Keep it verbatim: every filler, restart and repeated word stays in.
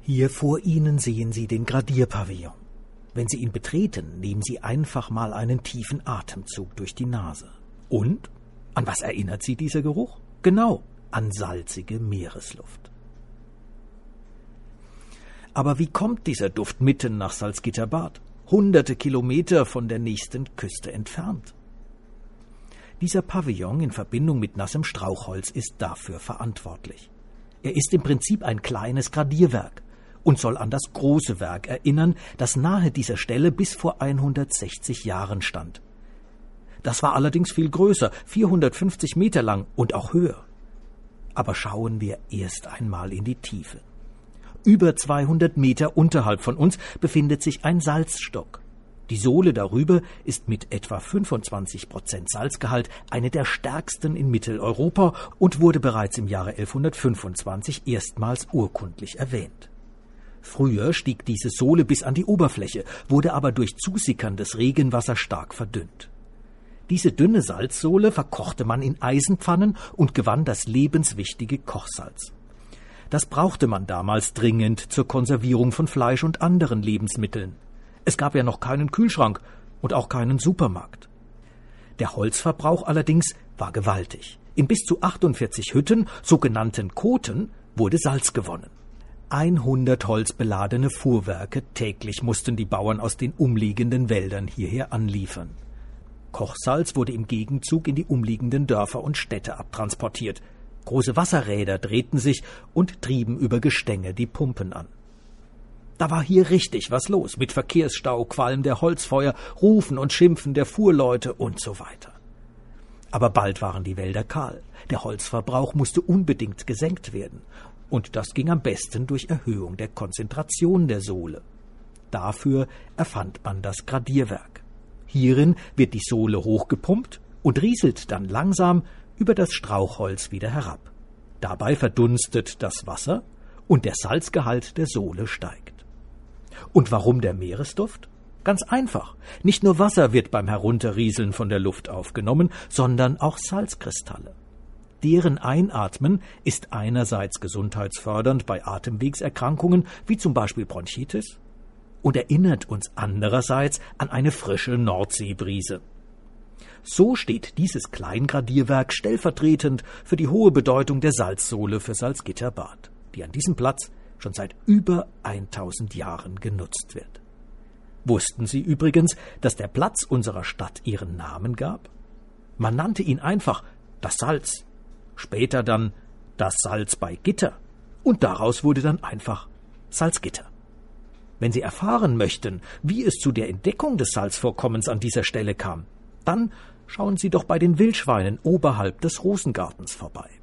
Hier vor Ihnen sehen Sie den Gradierpavillon. Wenn Sie ihn betreten, nehmen Sie einfach mal einen tiefen Atemzug durch die Nase. Und? An was erinnert Sie dieser Geruch? Genau, an salzige Meeresluft. Aber wie kommt dieser Duft mitten nach Salzgitterbad, hunderte Kilometer von der nächsten Küste entfernt? Dieser Pavillon in Verbindung mit nassem Strauchholz ist dafür verantwortlich. Er ist im Prinzip ein kleines Gradierwerk und soll an das große Werk erinnern, das nahe dieser Stelle bis vor hundertsechzig Jahren stand. Das war allerdings viel größer, vierhundertfünfzig Meter lang und auch höher. Aber schauen wir erst einmal in die Tiefe. Über zweihundert Meter unterhalb von uns befindet sich ein Salzstock. Die Sohle darüber ist mit etwa fünfundzwanzig Prozent Salzgehalt eine der stärksten in Mitteleuropa und wurde bereits im Jahre elfhundertfünfundzwanzig erstmals urkundlich erwähnt. Früher stieg diese Sohle bis an die Oberfläche, wurde aber durch zusickerndes Regenwasser stark verdünnt. Diese dünne Salzsohle verkochte man in Eisenpfannen und gewann das lebenswichtige Kochsalz. Das brauchte man damals dringend zur Konservierung von Fleisch und anderen Lebensmitteln. Es gab ja noch keinen Kühlschrank und auch keinen Supermarkt. Der Holzverbrauch allerdings war gewaltig. In bis zu achtundvierzig Hütten, sogenannten Koten, wurde Salz gewonnen. hundert holzbeladene Fuhrwerke täglich mussten die Bauern aus den umliegenden Wäldern hierher anliefern. Kochsalz wurde im Gegenzug in die umliegenden Dörfer und Städte abtransportiert. Große Wasserräder drehten sich und trieben über Gestänge die Pumpen an. Da war hier richtig was los, mit Verkehrsstau, Qualm der Holzfeuer, Rufen und Schimpfen der Fuhrleute und so weiter. Aber bald waren die Wälder kahl. Der Holzverbrauch musste unbedingt gesenkt werden. Und das ging am besten durch Erhöhung der Konzentration der Sohle. Dafür erfand man das Gradierwerk. Hierin wird die Sohle hochgepumpt und rieselt dann langsam über das Strauchholz wieder herab. Dabei verdunstet das Wasser und der Salzgehalt der Sohle steigt. Und warum der Meeresduft? Ganz einfach. Nicht nur Wasser wird beim Herunterrieseln von der Luft aufgenommen, sondern auch Salzkristalle. Deren Einatmen ist einerseits gesundheitsfördernd bei Atemwegserkrankungen, wie zum Beispiel Bronchitis, und erinnert uns andererseits an eine frische Nordseebrise. So steht dieses Kleingradierwerk stellvertretend für die hohe Bedeutung der Salzsohle für Salzgitterbad, die an diesem Platz schon seit über tausend Jahren genutzt wird. Wussten Sie übrigens, dass der Platz unserer Stadt ihren Namen gab? Man nannte ihn einfach das Salz, später dann das Salz bei Gitter und daraus wurde dann einfach Salzgitter. Wenn Sie erfahren möchten, wie es zu der Entdeckung des Salzvorkommens an dieser Stelle kam, dann schauen Sie doch bei den Wildschweinen oberhalb des Rosengartens vorbei.